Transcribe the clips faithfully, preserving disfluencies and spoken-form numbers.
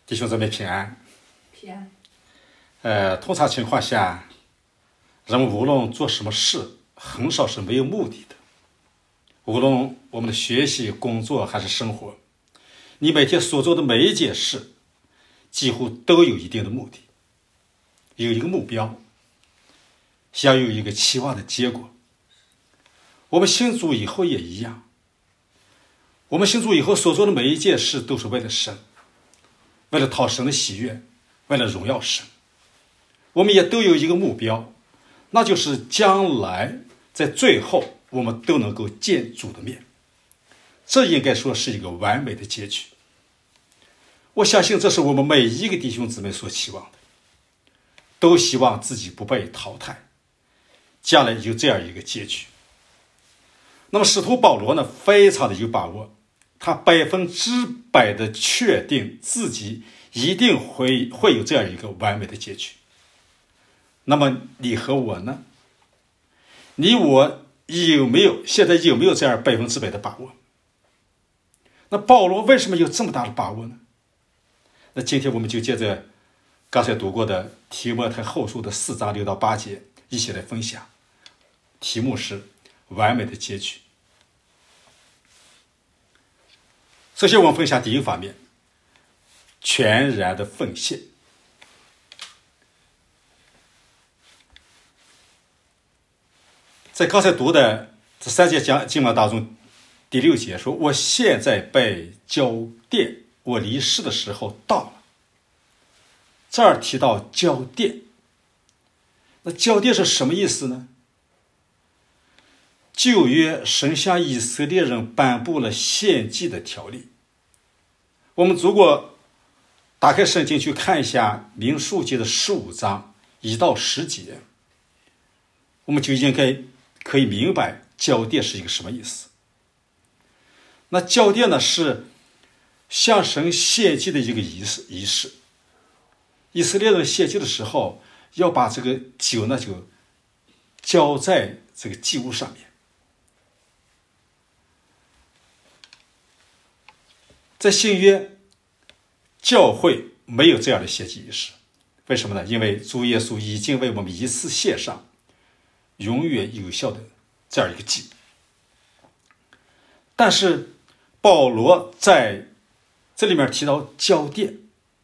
弟兄姊妹平安。 平安。 呃，通常情况下，人们无论做什么事，很少是没有目的的。无论我们的学习、工作还是生活，你每天所做的每一件事，几乎都有一定的目的，有一个目标，想有一个期望的结果。我们信主以后也一样，我们信主以后所做的每一件事都是为了神，为了讨神的喜悦，为了荣耀神。我们也都有一个目标，那就是将来在最后我们都能够见主的面。这应该说是一个完美的结局。我相信这是我们每一个弟兄姊妹所期望的，都希望自己不被淘汰，将来有这样一个结局。那么使徒保罗呢，非常的有把握，他百分之百的确定自己一定会会有这样一个完美的结局。那么你和我呢？你我有没有现在有没有这样百分之百的把握？那保罗为什么有这么大的把握呢？那今天我们就借着刚才读过的提摩太后书的四章六到八节一起来分享，题目是完美的结局。首先我们分享第一个方面，全然的奉献。在刚才读的这三节讲经文当中，第六节说，我现在被交奠，我离世的时候到了。这儿提到交奠，那交奠是什么意思呢？旧约神向以色列人颁布了献祭的条例。我们如果打开圣经去看一下民数记的十五章一到十节，我们就应该可以明白交奠是一个什么意思。那交奠呢，是向神献祭的一个仪式仪式。以色列人献祭的时候，要把这个酒呢就浇在这个祭物上面。在新约教会没有这样的献祭仪式，为什么呢？因为主耶稣已经为我们一次献上永远有效的这样一个祭。但是保罗在这里面提到交奠，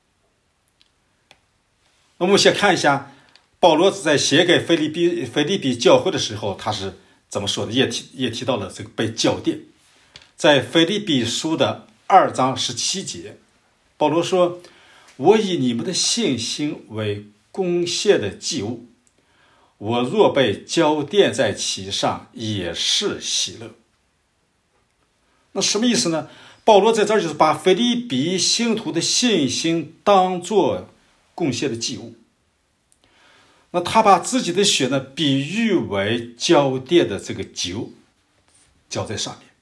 我们先看一下保罗在写给腓立比腓立比教会的时候他是怎么说的，也提也提到了这个被交奠。在腓立比书的二章十七节，保罗说，我以你们的信心为贡献的祭物，我若被交奠在其上，也是喜乐。那什么意思呢？保罗在这儿就是把腓立比信徒的信心当作贡献的祭物。那他把自己的血呢，比喻为交奠的这个酒，浇在上面。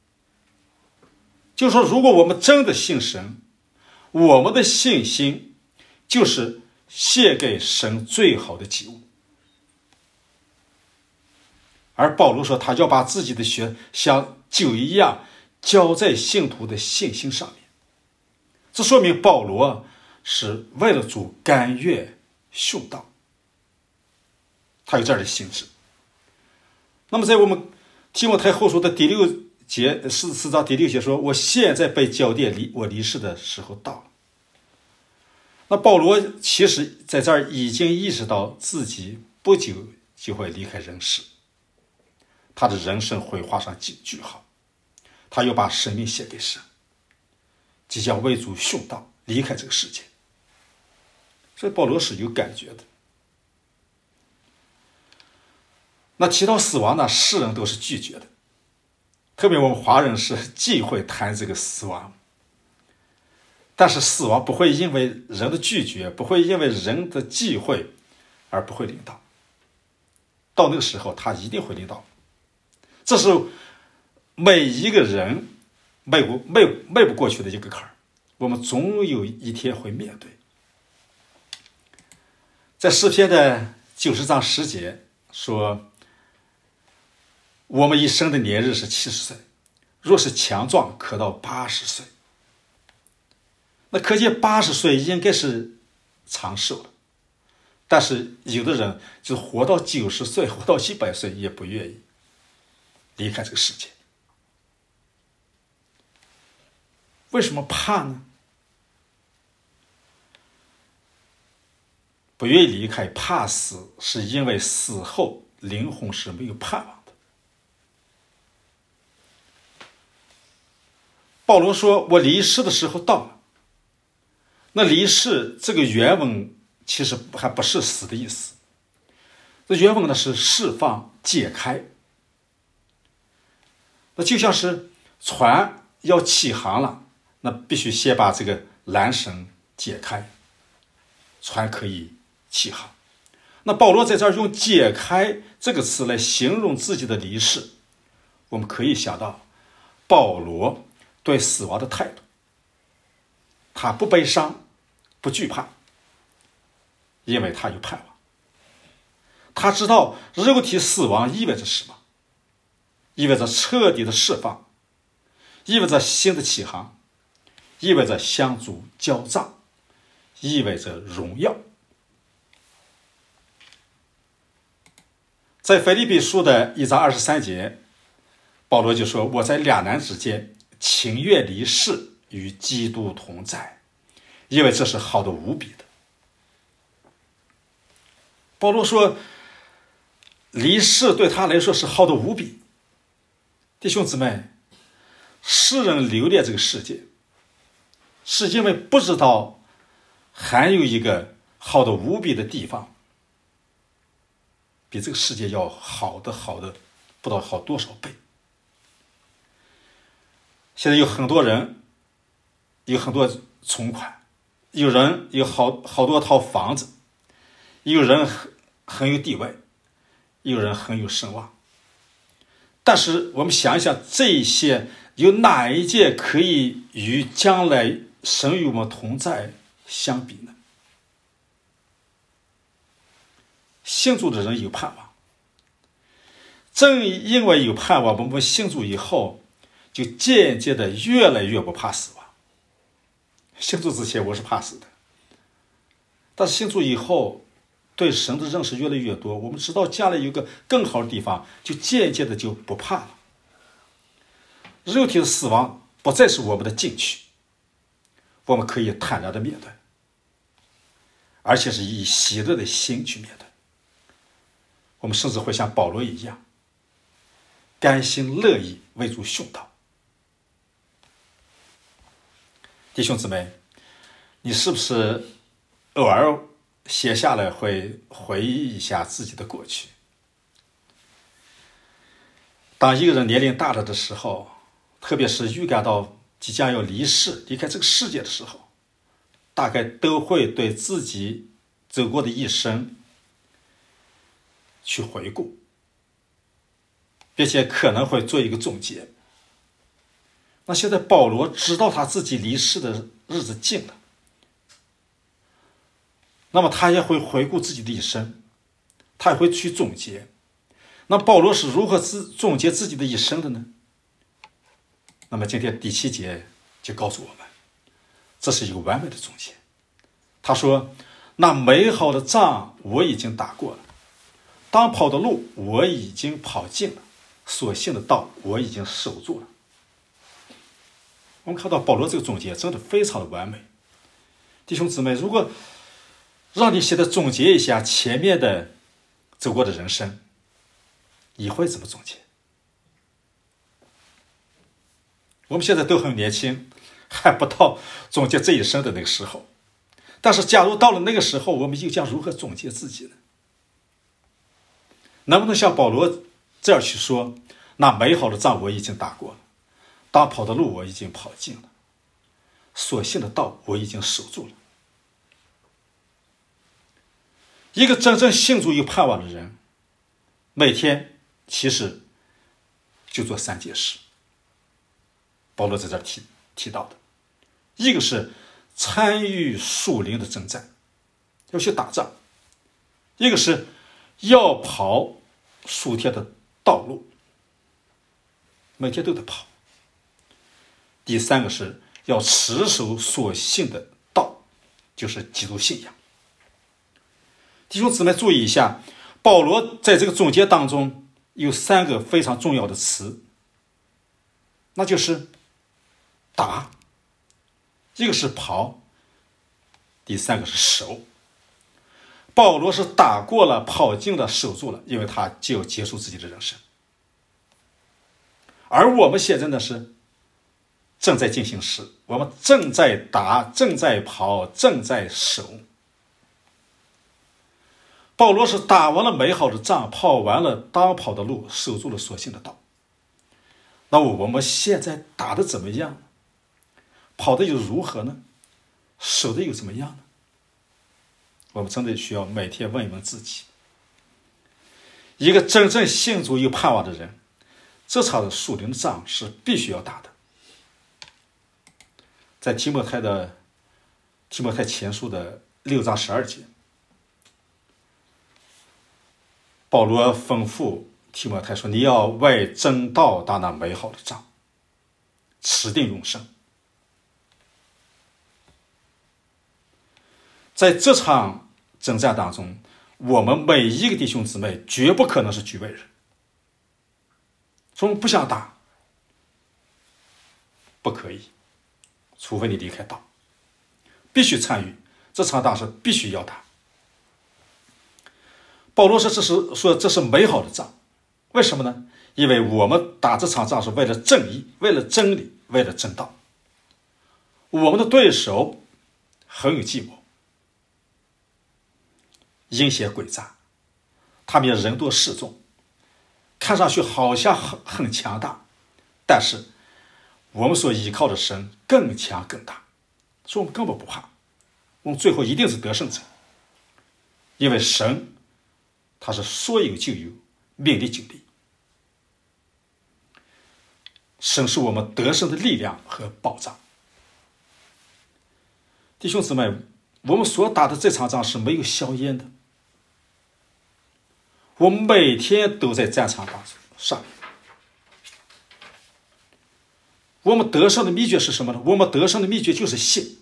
就是说，如果我们真的信神，我们的信心就是献给神最好的祭物。而保罗说，他要把自己的血像酒一样浇在信徒的信心上面。这说明保罗是为了主甘愿殉道，他有这样的心志。那么在我们提摩太后书的第六节四四章第六节说，我现在被交奠，离我离世的时候到了。那保罗其实在这儿已经意识到自己不久就会离开人世，他的人生会画上句号，他又把生命献给神，即将为主殉道，离开这个世界。所以保罗是有感觉的。那提到死亡呢，世人都是拒绝的，特别我们华人是忌讳谈这个死亡。但是死亡不会因为人的拒绝，不会因为人的忌讳而不会临到，到那个时候他一定会临到。这是每一个人迈不迈迈不过去的一个坎儿，我们总有一天会面对。在诗篇的九十章十节说，我们一生的年日是七十岁，若是强壮可到八十岁。 那可见八十岁应该是长寿了。但是有的人就活到九十岁，活到一百岁也不愿意离开这个世界。为什么怕呢？不愿意离开，怕死，是因为死后灵魂是没有盼望的。保罗说，我离世的时候到了。那离世这个原文其实还不是死的意思，这原文呢是释放、解开。那就像是船要起航了，那必须先把这个缆绳解开，船可以起航。那保罗在这儿用解开这个词来形容自己的离世，我们可以想到保罗对死亡的态度，他不悲伤，不惧怕，因为他有盼望。他知道肉体死亡意味着什么，意味着彻底的释放，意味着新的起航，意味着相主交账，意味着荣耀。在腓立比书的一章二十三节，保罗就说，我在两难之间情愿离世，与基督同在，因为这是好的无比的。保罗说，离世对他来说是好的无比。弟兄姊妹，世人留恋这个世界，是因为不知道还有一个好的无比的地方，比这个世界要好的好的不知道好多少倍。现在有很多人有很多存款，有人有好好多套房子，有人很很有地位，有人很有声望。但是我们想一想，这些有哪一件可以与将来神与我们同在相比呢？信主的人有盼望，正因为有盼望，我们信主以后就渐渐的越来越不怕死亡。信主之前我是怕死的，但是信主以后对神的认识越来越多，我们知道将来有个更好的地方，就渐渐的就不怕了。肉体的死亡不再是我们的禁区，我们可以坦然的面对，而且是以喜乐的心去面对。我们甚至会像保罗一样，甘心乐意为主殉道。弟兄姊妹，你是不是偶尔写下来会回忆一下自己的过去？当一个人年龄大了的时候，特别是预感到即将要离世离开这个世界的时候，大概都会对自己走过的一生去回顾，并且可能会做一个总结。那现在保罗知道他自己离世的日子近了，那么他也会回顾自己的一生，他也会去总结。那保罗是如何自总结自己的一生的呢？那么今天第七节就告诉我们，这是一个完美的总结。他说，那美好的仗我已经打过了，当跑的路我已经跑尽了，所信的道我已经守住了。我们看到保罗这个总结真的非常的完美。弟兄姊妹，如果让你现在总结一下前面的走过的人生，你会怎么总结？我们现在都很年轻，还不到总结这一生的那个时候，但是假如到了那个时候，我们又将如何总结自己呢？能不能像保罗这样去说，那美好的仗我已经打过了，当跑的路我已经跑尽了，所信的道我已经守住了。一个真正信主有盼望的人，每天其实就做三件事，保罗在这儿 提, 提到的。一个是参与属灵的征战，要去打仗；一个是要跑属天的道路，每天都得跑；第三个是要持守所信的道，就是基督信仰。弟兄姊妹注意一下，保罗在这个总结当中有三个非常重要的词，那就是打，一个是跑，第三个是守。保罗是打过了，跑进了，守住了，因为他就要结束自己的人生。而我们现在呢是正在进行时，我们正在打，正在跑，正在守。保罗是打完了美好的仗，跑完了当跑的路，守住了所信的道。那我们现在打得怎么样？跑的又如何呢？守的又怎么样呢？我们真的需要每天问一问自己。一个真正信主有盼望的人，这场的属灵的仗是必须要打的。在提摩太的提摩太前书的六章十二节，保罗吩咐提摩太说：“你要为真道打那美好的仗，持定永生。”在这场征战当中，我们每一个弟兄姊妹绝不可能是局外人。说我们不想打，不可以，除非你离开道，必须参与这场仗，是必须要打。保罗说这是说这是美好的仗，为什么呢？因为我们打这场仗是为了正义，为了真理，为了正道。我们的对手很有计谋，阴险诡诈，他们也人多势众，看上去好像很很强大，但是我们所依靠的神更强更大，所以我们根本不怕，我们最后一定是得胜者。因为神他是说有就有，命立就立，神是我们得胜的力量和保障。弟兄姊妹，我们所打的这场仗是没有硝烟的，我们每天都在战场上。我们得胜的秘诀是什么呢？我们得胜的秘诀就是信，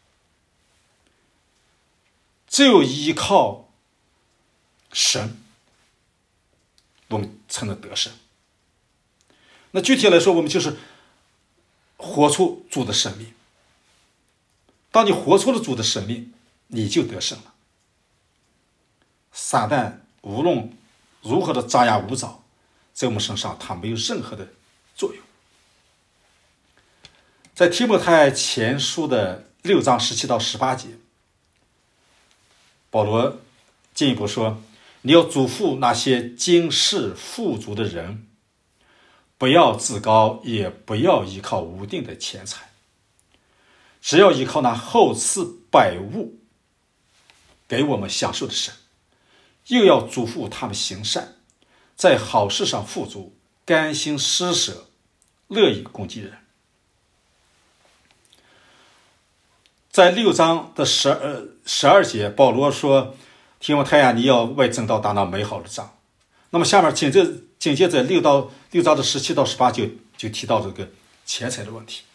只有依靠神，我们才能得胜。那具体来说，我们就是活出主的生命。当你活出了主的生命，你就得胜了。撒旦无论如何的张牙舞爪，在我们身上他没有任何的作用。在提摩太前书的六章十七到十八节，保罗进一步说：“你要嘱咐那些今世富足的人，不要自高，也不要依靠无定的钱财，只要依靠那厚赐百物给我们享受的神。又要嘱咐他们行善，在好事上富足，甘心施舍，乐意供给人。”在六章的十二十二节，保罗说：“提摩太呀，你要为真道打那美好的仗。”那么下面紧接紧接着六到六章的十七到十八就就提到这个钱财的问题。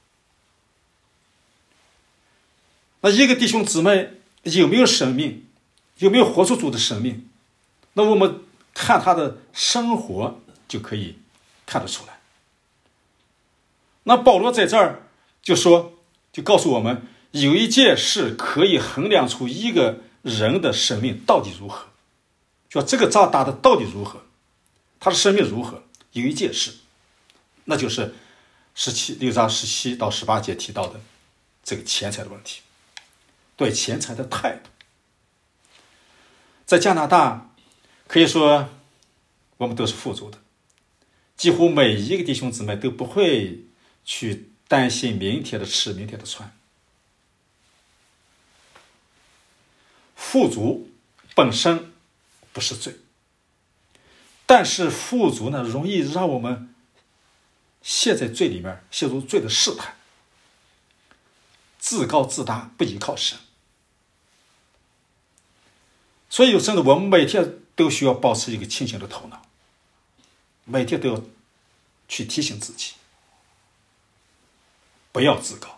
那一个弟兄姊妹有没有生命，有没有活出主的生命，那我们看他的生活就可以看得出来。那保罗在这儿就说，就告诉我们，有一件事可以衡量出一个人的生命到底如何，说这个仗打的到底如何，他的生命如何。有一件事，那就是十七六章十七到十八节提到的这个钱财的问题，对钱财的态度。在加拿大，可以说我们都是富足的，几乎每一个弟兄姊妹都不会去担心明天的吃，明天的穿。富足本身不是罪，但是富足呢，容易让我们陷在罪里面，陷入罪的试探，自高自大，不依靠神。所以真的，我们每天都需要保持一个清醒的头脑，每天都要去提醒自己。 不要自高。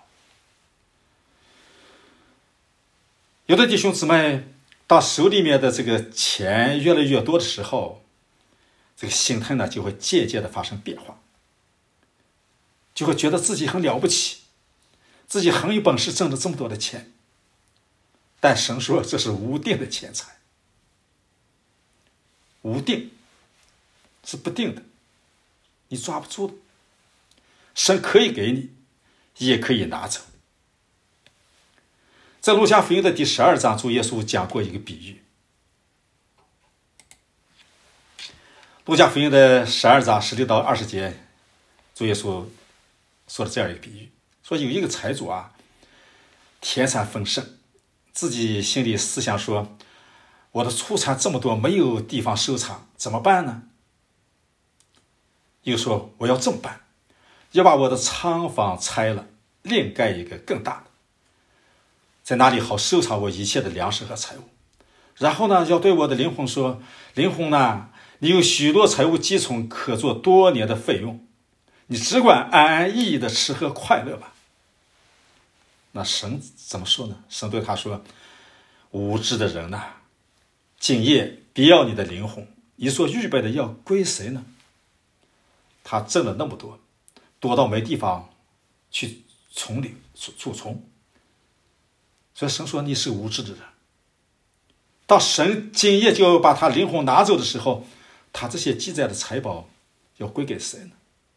有的弟兄姊妹，当手里面的这个钱越来越多的时候，这个心态呢就会渐渐的发生变化，就会觉得自己很了不起，自己很有本事挣了这么多的钱。但神说这是无定的钱财。无定是不定的，你抓不住的。神可以给你，也可以拿走。在路加福音的第十二章，主耶稣讲过一个比喻。路加福音的十二章十六到二十节，主耶稣说了这样一个比喻，说有一个财主啊，田产丰盛，自己心里思想说，我的出产这么多，没有地方收藏，怎么办呢？又说我要这么办，要把我的仓房拆了，另盖一个更大的，在那里好收藏我一切的粮食和财物。然后呢，要对我的灵魂说，灵魂呢，你有许多财物积存，可做多年的费用，你只管安安逸逸的吃喝快乐吧。那神怎么说呢？神对他说，无知的人呐、啊，今夜别要你的灵魂，你所预备的要归谁呢？他挣了那么多，多到没地方去存留储存。所以神说你是无知的人。当神今夜就要把他灵魂拿走的时候，他这些积攒的财宝要归给谁呢？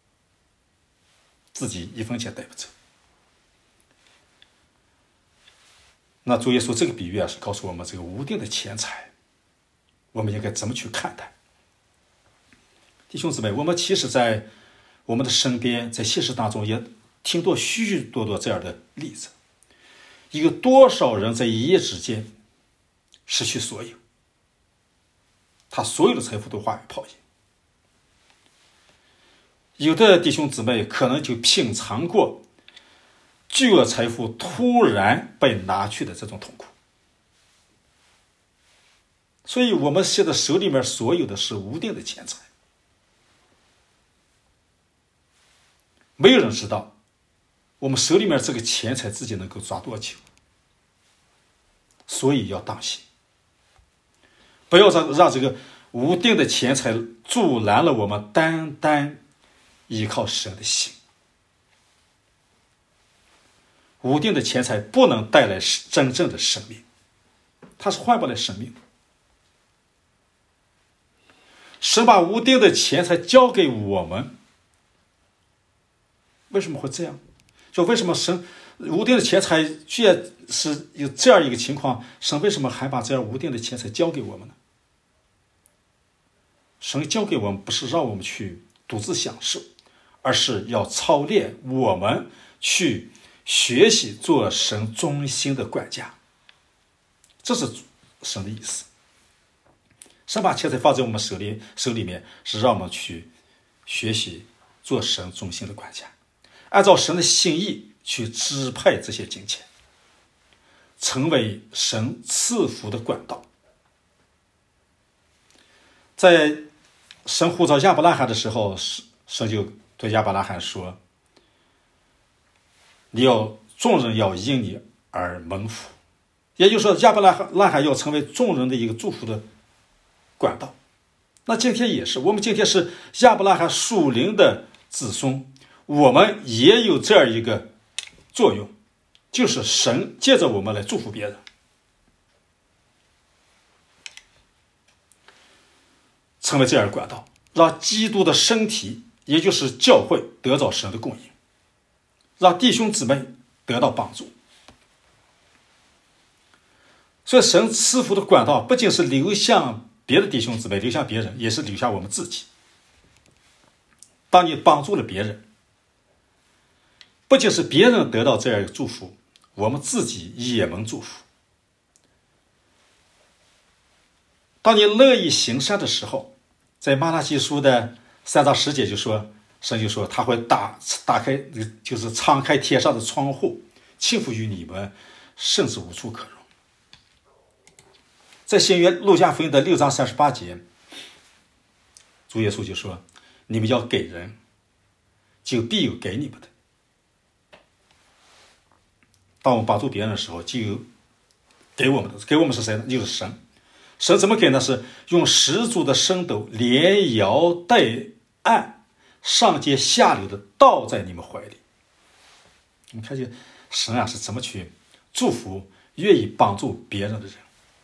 自己一分钱带不走。那主耶稣这个比喻啊，是告诉我们这个无定的钱财，我们应该怎么去看待？弟兄姊妹，我们其实在我们的身边，在现实当中也听到许许多多这样的例子。有多少人在一夜之间失去所有，他所有的财富都化为泡影。有的弟兄姊妹可能就品尝过巨额财富突然被拿去的这种痛苦。所以我们现在手里面所有的是无定的钱财，没有人知道我们手里面这个钱财自己能够抓多久，所以要当心，不要让让这个无定的钱财阻拦了我们单单依靠神的心。无定的钱财不能带来真正的生命，它是换不来生命的。神把无定的钱财交给我们，为什么会这样？就为什么神无定的钱财居然是有这样一个情况，神为什么还把这样无定的钱财交给我们呢？神交给我们不是让我们去独自享受，而是要操练我们去学习做神忠心的管家，这是神的意思。神把钱财放在我们手里手里面，是让我们去学习做神忠心的管家，按照神的心意去支配这些金钱，成为神赐福的管道。在神呼召亚伯拉罕的时候，神就对亚伯拉罕说，你要众人要因你而蒙福，也就是说亚伯拉罕要成为众人的一个祝福的管道。那今天也是，我们今天是亚伯拉罕属灵的子孙，我们也有这样一个作用，就是神借着我们来祝福别人，成为这样的管道，让基督的身体，也就是教会得到神的供应，让弟兄姊妹得到帮助。所以神赐福的管道不仅是流向别的弟兄姊妹，流向别人，也是流向我们自己。当你帮助了别人，不仅是别人得到这样一个祝福，我们自己也能祝福。当你乐意行善的时候，在马拉基书的三章十节就说，神就说他会打打开，就是敞开天上的窗户，倾覆于你们，甚至无处可容。在新约路加福音的六章三十八节，主耶稣就说，你们要给人，就必有给你们的。 当我们帮助别人的时候，就有给我们的，给我们是谁呢？就是神。神怎么给呢？是用十足的升斗，连摇带按，上接下流的倒在你们怀里。你看见神啊是怎么去祝福愿意帮助别人的人。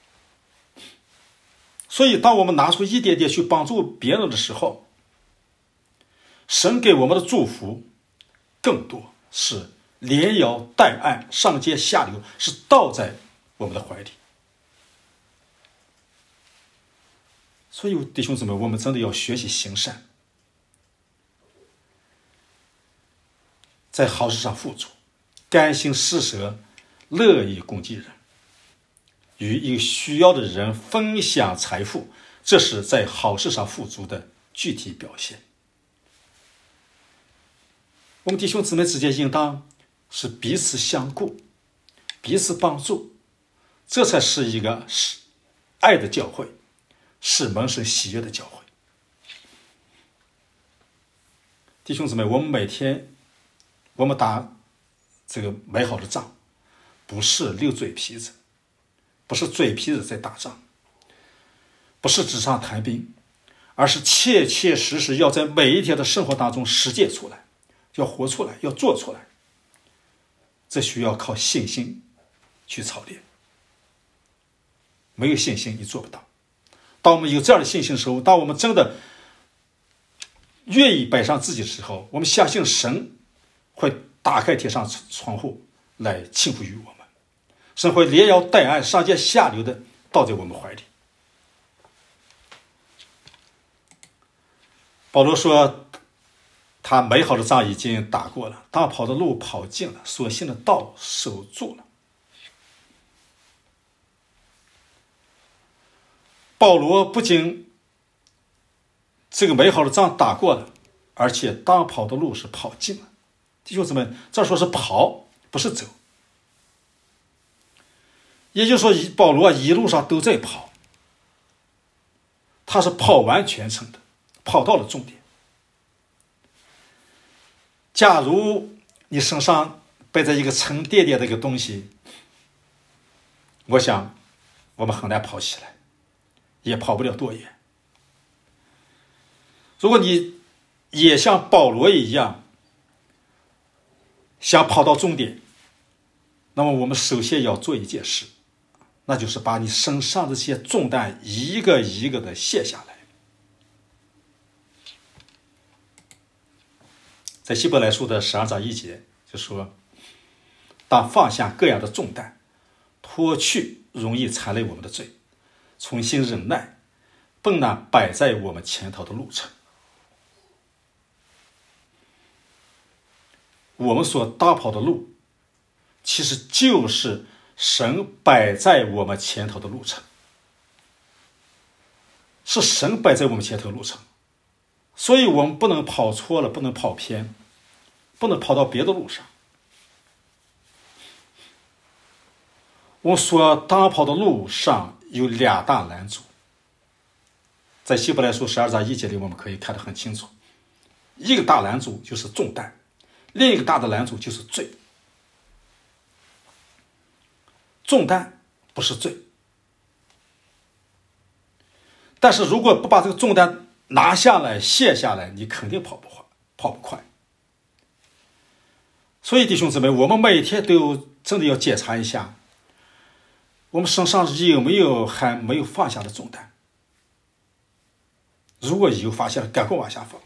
所以当我们拿出一点点去帮助别人的时候，神给我们的祝福更多，是连摇带按，上接下流，是倒在我们的怀里。所以弟兄姊妹，我们真的要学习行善，在好事上富足，甘心施舍，乐意供给人，与有需要的人分享财富，这是在好事上富足的具体表现。我们弟兄姊妹之间应当是彼此相顾，彼此帮助，这才是一个爱的教会，是蒙神喜悦的教会。弟兄姊妹，我们每天我们打这个美好的仗，不是溜嘴皮子，不是嘴皮子在打仗，不是纸上谈兵，而是切切实实要在每一天的生活当中实践出来，要活出来，要做出来。这需要靠信心去操练，没有信心你做不到。当我们有这样的信心的时候，当我们真的愿意摆上自己的时候，我们相信神会打开天上窗户来倾覆于我们，神会连摇带按，上接下流的倒在我们怀里。保罗说他美好的仗已经打过了，大跑的路跑尽了，所信的道守住了。保罗不仅这个美好的仗打过了，而且当跑的路是跑尽了。弟兄姊妹，这说是跑，不是走。也就是说，保罗一路上都在跑，他是跑完全程的，跑到了终点。假如你身上背着一个沉甸甸的一个东西，我想我们很难跑起来，也跑不了多远。如果你也像保罗一样想跑到终点，那么我们首先要做一件事，那就是把你身上的这些重担一个一个的卸下来。在希伯来书的十二章一节就说，当放下各样的重担，脱去容易缠累我们的罪，重新忍耐，奔那摆在我们前头的路程。我们所大跑的路，其实就是神摆在我们前头的路程，是神摆在我们前头的路程，所以我们不能跑错了，不能跑偏，不能跑到别的路上。我所大跑的路上有两大拦阻，在希伯来书十二章一节里我们可以看得很清楚，一个大拦阻就是重担，另一个大的拦阻就是罪。重担不是罪，但是如果不把这个重担拿下来卸下来，你肯定跑不快，跑不快。所以弟兄姊妹，我们每天都真的要检查一下，我们身上有没有还没有放下的重担。如果有发现了，赶快往下放。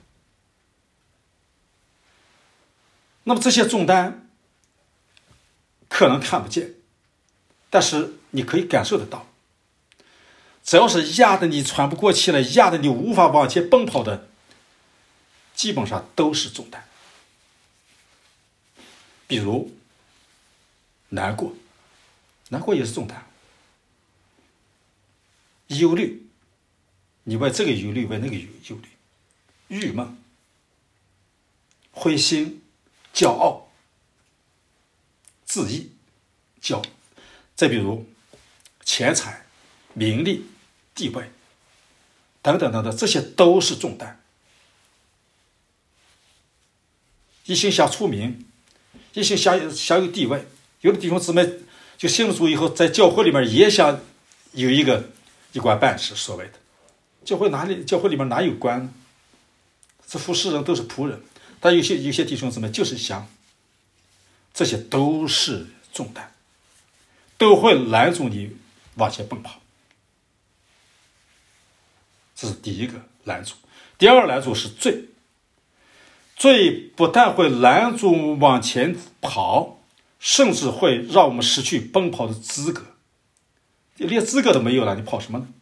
那么这些重担可能看不见，但是你可以感受得到。只要是压得你喘不过气来，压得你无法往前奔跑的，基本上都是重担。比如难过，难过也是重担。忧虑，你为这个忧虑，为那个忧虑。郁闷，灰心，骄傲，自义，骄。再比如钱财、名利、地位等等等等，这些都是重担。一心想出名，一心想想有地位， 有的弟兄姊妹就信了主以后，在教会里面也想有一个一官半职，所谓的教会哪里教会里面哪有官呢？这服侍人都是仆人，但有些有些弟兄姊妹就是想，这些都是重担，都会拦住你往前奔跑。这是第一个拦阻。第二个拦阻是罪，罪不但会拦住往前跑，甚至会让我们失去奔跑的资格。连资格都没有了，你跑什么呢？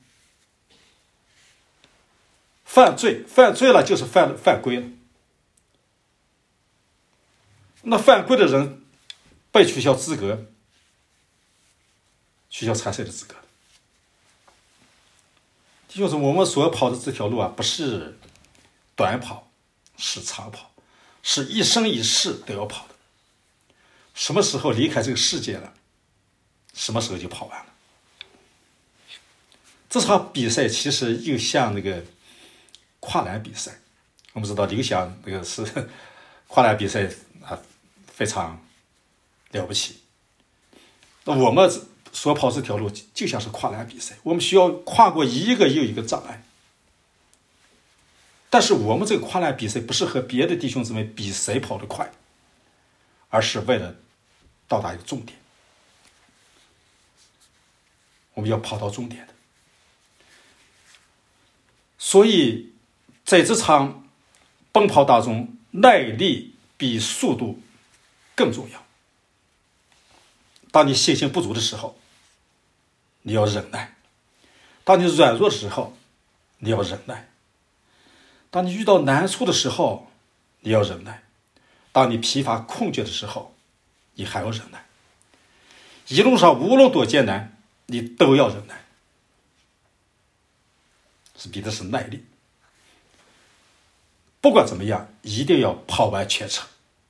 犯罪，犯罪了就是犯犯规了。那犯规的人被取消资格，取消参赛的资格。就是我们所跑的这条路啊，不是短跑，是长跑，是一生一世都要跑的。什么时候离开这个世界了，什么时候就跑完了。这场比赛其实又像那个跨栏比赛，我们知道刘翔那个是跨栏比赛啊，非常了不起。那我们所跑这条路就像是跨栏比赛，我们需要跨过一个又一个障碍。但是我们这个跨栏比赛不是和别的弟兄姊妹比谁跑得快，而是为了到达一个终点。我们要跑到终点的。所以在这场奔跑当中，耐力比速度更重要。当你信心不足的时候，你要忍耐；当你软弱的时候，你要忍耐；当你遇到难处的时候，你要忍耐；当你疲乏困倦的时候，你还要忍耐。一路上无论多艰难，你都要忍耐。是比的是耐力。不管怎么样，一定要跑完全程。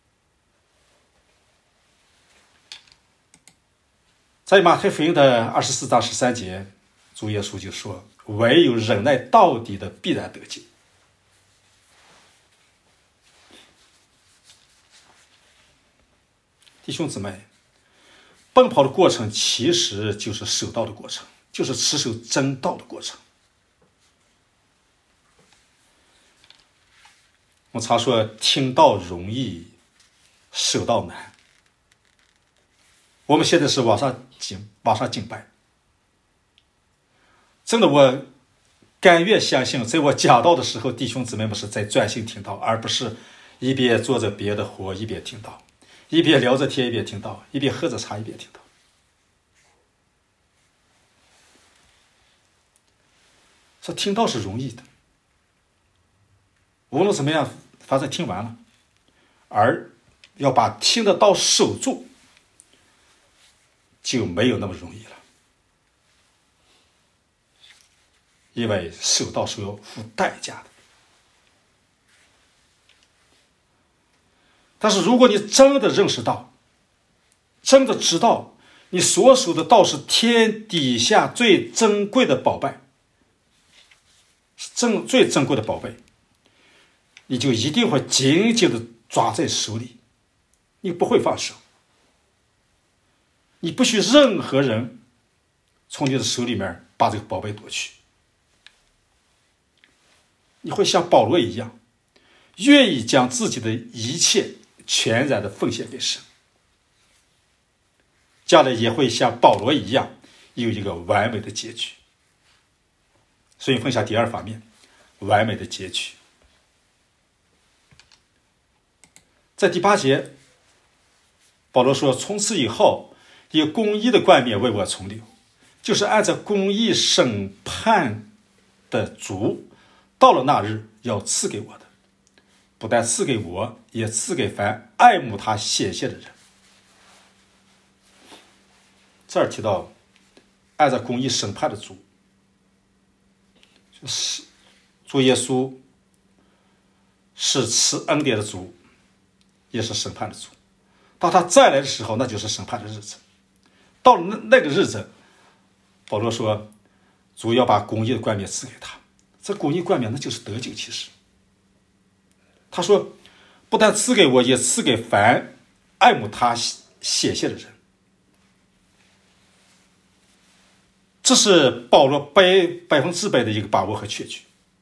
在马太福音的二十四章十三节，主耶稣就说：“唯有忍耐到底的，必然得救。”弟兄姊妹，奔跑的过程其实就是守道的过程，就是持守真道的过程。我常说，听道容易，守道难。我们现在是网上敬网上敬拜，真的，我甘愿相信，在我讲道的时候，弟兄姊妹们是在专心听道，而不是一边做着别的活一边听道，一边聊着天一边听道，一边喝着茶一边听道。说听道是容易的，无论怎么样，反正听完了，而要把听的道守住，就没有那么容易了。因为守道是要付代价的。但是如果你真的认识到，真的知道你所守的道是天底下最珍贵的宝贝，是珍最珍贵的宝贝，你就一定会紧紧的抓在手里，你不会放手，你不许任何人从你的手里面把这个宝贝夺去。你会像保罗一样，愿意将自己的一切全然的奉献给神，将来也会像保罗一样有一个完美的结局。所以分享第二方面，完美的结局。在第八节，保罗说：“从此以后，以公义的冠冕为我存留，就是按照公义审判的主，到了那日要赐给我的，不但赐给我，也赐给凡爱慕他显现的人。”这儿提到按照公义审判的主，就是主耶稣是赐恩典的主，也是审判的主。当他再来的时候，那就是审判的日子。到了 那, 那个日子，保罗说主要把公义的冠冕赐给他。这公义冠冕那就是得救。其实他说不但赐给我，也赐给凡爱慕他显现的人。 这是保罗百百分之百的一个把握和确据。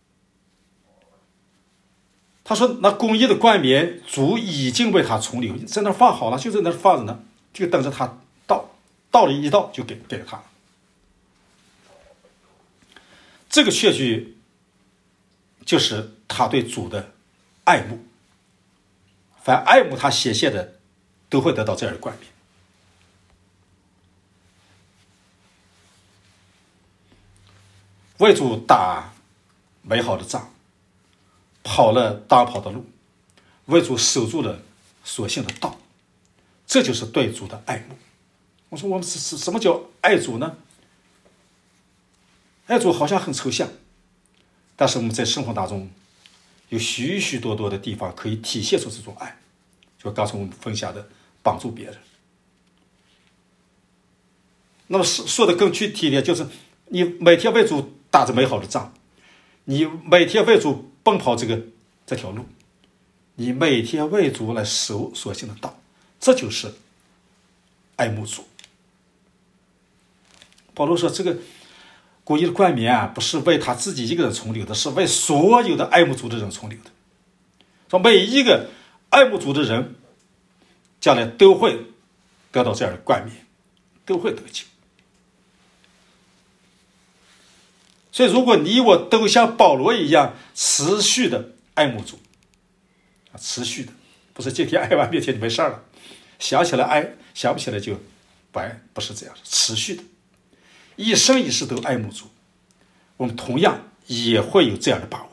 他说那公义的冠冕主已经为他存留，在那放好了，就在那放着呢，就等着他到，到了一到就给给了他了。这个确据就是他对主的爱慕，凡爱慕他显现的都会得到这样的冠冕。为主打美好的仗，跑了当跑的路，为主守住了所信的道，这就是对主的爱慕。我说我们是什么叫爱主呢？爱主好像很抽象，但是我们在生活当中有许许多多的地方可以体现出这种爱，就刚才我们分享的帮助别人。那么说的更具体一点，就是你每天为主打着美好的仗，你每天为主奔跑这个这条路，你每天为主来守所信的道，这就是爱慕主。保罗说这个公义的冠冕啊，不是为他自己一个人存留的，是为所有的爱慕主的人存留的。说每一个爱慕主的人将来都会得到这样的冠冕，都会得救。所以如果你我都像保罗一样持续的爱慕主，持续的，不是今天爱完明天就没事了，想起来爱，想不起来就不爱，不是这样，持续的一生一世都爱慕主，我们同样也会有这样的把握。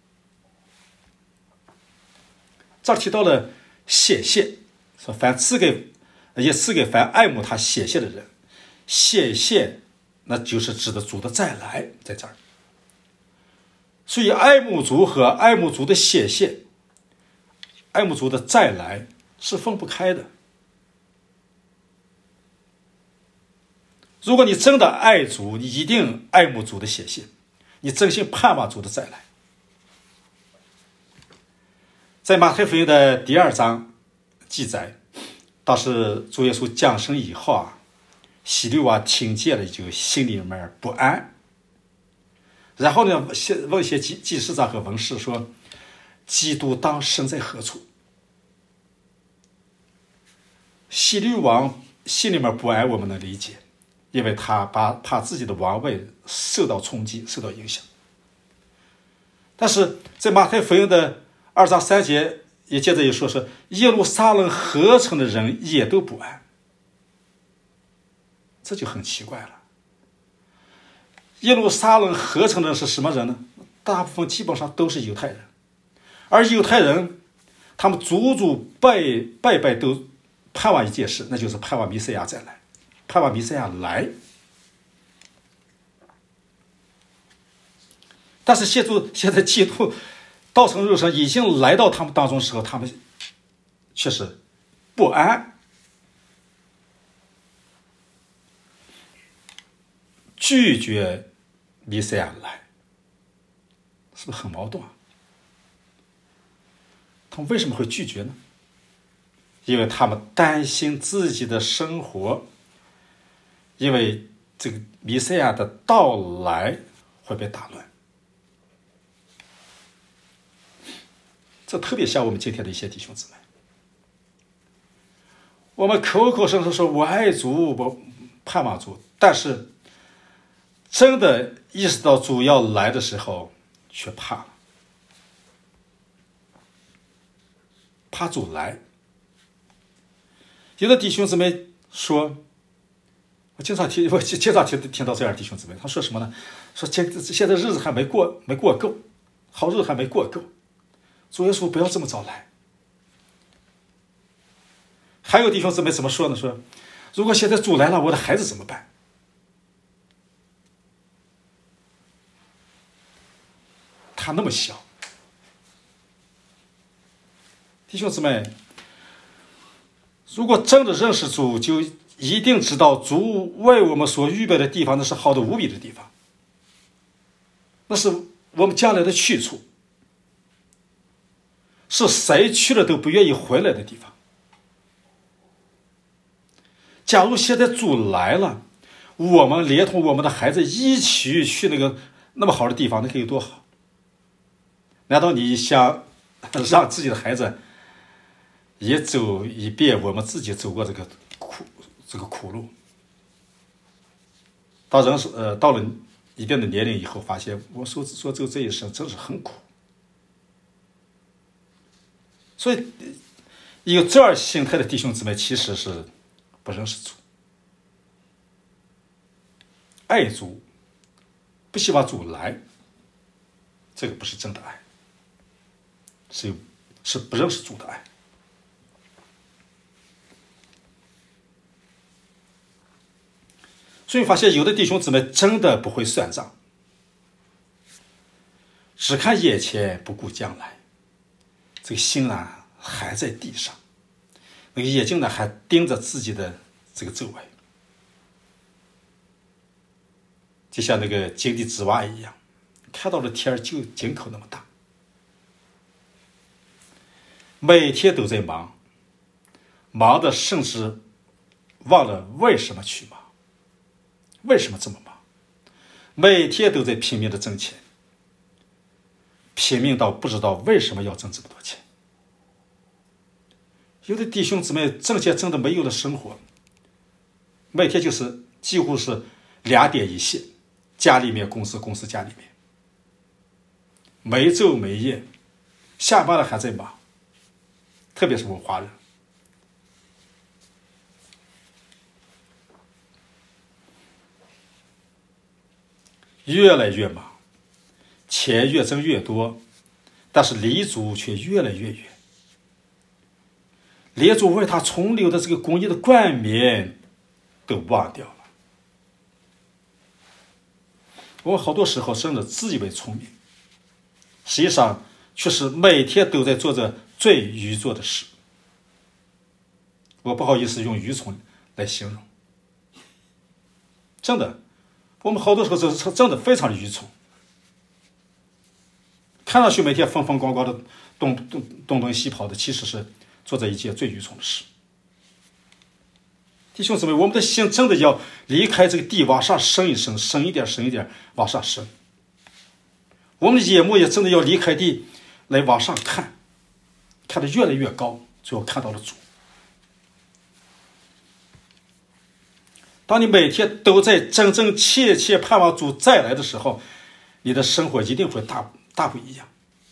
这儿提到了显现，说凡赐给也赐给凡爱慕他显现的人，显现那就是指的主的再来，在这儿。所以爱慕主和爱慕主的显现，爱慕主的再来是分不开的。如果你真的爱主，你一定爱慕主的显现，你真心盼望主的再来。在马太福音的第二章记载，当时主耶稣降生以后啊，希律王听见了就心里面不安，然后呢问一些祭祭司长和文士说，基督当生在何处？希律王心里面不安，我们能理解，因为他怕怕自己的王位受到冲击，受到影响。但是在马太福音的二章三节也接着也说，是耶路撒冷合城的人也都不安。这就很奇怪了。耶路撒冷合城的人是什么人呢？大部分基本上都是犹太人，而犹太人他们祖祖拜拜拜都盼望一件事，那就是盼望弥赛亚再来，盼望弥赛亚来。但是现在现在基督道成肉身已经来到他们当中的时候，他们却是不安，拒绝弥赛亚来，是不是很矛盾啊？他们为什么会拒绝呢？因为他们担心自己的生活，因为这个弥赛亚的到来会被打乱。这特别像我们今天的一些弟兄姊妹，我们口口声声说我爱主，我盼望主，但是真的意识到主要来的时候却怕了，怕主来。有的弟兄姊妹说，我经常听我经常听听到这样的弟兄姊妹，他说什么呢？说现现在日子还没过没过够，好日子还没过够，主耶稣不要这么早来。还有弟兄姊妹怎么说呢？说如果现在主来了，我的孩子怎么办？他那么小。弟兄姊妹，如果真的认识主，就一定知道主为我们所预备的地方，那是好的无比的地方，那是我们将来的去处，是谁去了都不愿意回来的地方。假如现在主来了， 我们连同我们的孩子一起去那个那么好的地方，那该有多好？难道你想让自己的孩子也走一遍我们自己走过这个苦这个苦路？到人是呃到了一定的年龄以后，发现我所所走这一生真是很苦。所以，一个这样心态的弟兄姊妹其实是不认识主，爱主，不希望主来，这个不是真的爱，是是不认识主的爱。所以发现有的弟兄姊妹真的不会算账，只看眼前不顾将来，这个心呢还在地上，那个眼睛呢还盯着自己的这个周围，就像那个井底之蛙一样，看到的天就井口那么大，每天都在忙，忙的甚至忘了为什么去忙，为什么这么忙？每天都在拼命的挣钱，拼命到不知道为什么要挣这么多钱。有的弟兄姊妹挣钱挣的没有了生活，每天就是几乎是两点一线，家里面公司，公司家里面，没昼没夜，下班了还在忙，特别是我们华人。越来越忙，钱越挣越多，但是离主却越来越远，连主为他存留的这个公义的冠冕都忘掉了。我们好多时候真的自以为聪明，实际上却是每天都在做着最愚拙的事。我不好意思用愚蠢来形容，真的，我们好多时候是真的非常的愚蠢，看上去每天风风光光的东东东东西跑的，其实是做着一件最愚蠢的事。弟兄姊妹，我们的心真的要离开这个地往上升一升，升一点升一点往上升，我们的眼目也真的要离开地来往上看，看得越来越高，最后看到了主。当你每天都在真真切切盼望主再来的时候，你的生活一定会大大不一样。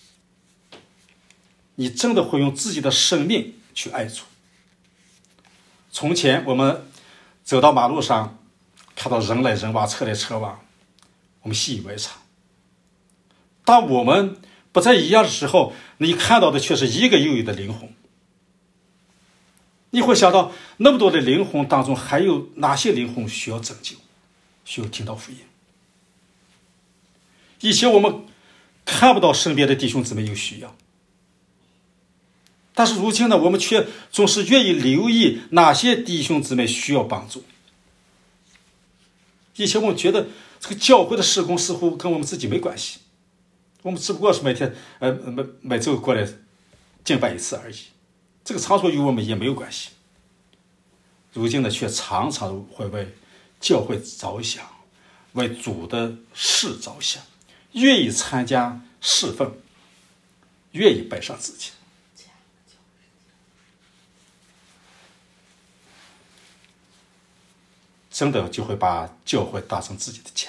你真的会用自己的生命去爱主。从前我们走到马路上，看到人来人往，车来车往，我们习以为常。当我们不再一样的时候，你看到的却是一个又一个的灵魂。你会想到那么多的灵魂当中，还有哪些灵魂需要拯救，需要听到福音？以前我们看不到身边的弟兄姊妹有需要，但是如今呢，我们却总是愿意留意哪些弟兄姊妹需要帮助。以前我们觉得这个教会的事工似乎跟我们自己没关系，我们只不过是每天呃每每周过来敬拜一次而已，这个场所与我们也没有关系。如今呢，却常常会为教会着想，为主的事着想，愿意参加侍奉，愿意摆上自己。真的就会把教会当成自己的家。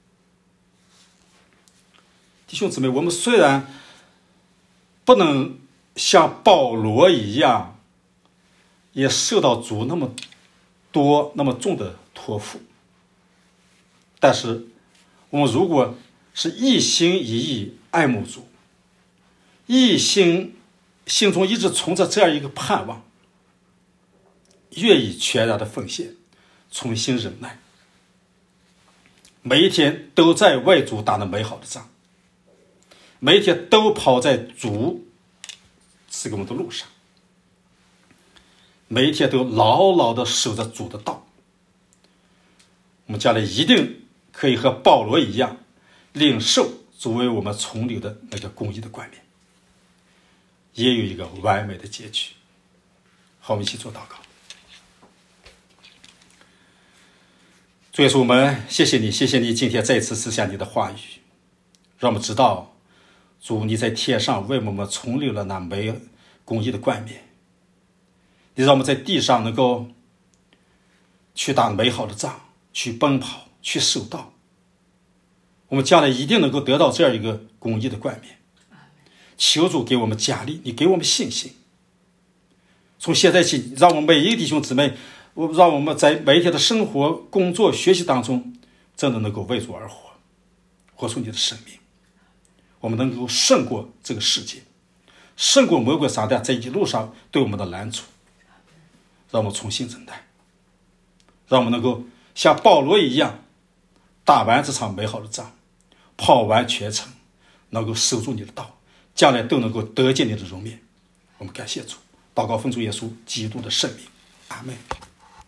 弟兄姊妹，我们虽然不能像保罗一样也受到主那么多那么重的托付，但是我们如果是一心一意爱慕主，一心心中一直存着这样一个盼望，愿意全然的奉献，重新忍耐，每一天都在为主打那美好的仗，每一天都跑在主赐给我们的路上，每一天都牢牢地守着主的道，我们将来一定可以和保罗一样，领受主为我们存留的那个公义的冠冕，也有一个完美的结局。好，我们一起做祷告。 主耶稣，我们谢谢你，谢谢你今天再次赐下你的话语，让我们知道主你在天上为我们存留了那美公义的冠冕，你让我们在地上能够去打美好的仗，去奔跑，去守道，我们将来一定能够得到这样一个公义的冠冕。求主给我们加力，你给我们信心，从现在起让我们每一个弟兄姊妹，让我们在每一天的生活、工作、学习当中真的能够为主而活，活出你的生命，我们能够胜过这个世界，胜过魔鬼撒旦在一路上对我们的拦阻，让我们重新整待，让我们能够像保罗一样打完这场美好的仗，跑完全程，能够守住你的道，将来都能够得见你的容面。我们感谢主，祷告奉主耶稣基督的圣名，阿们。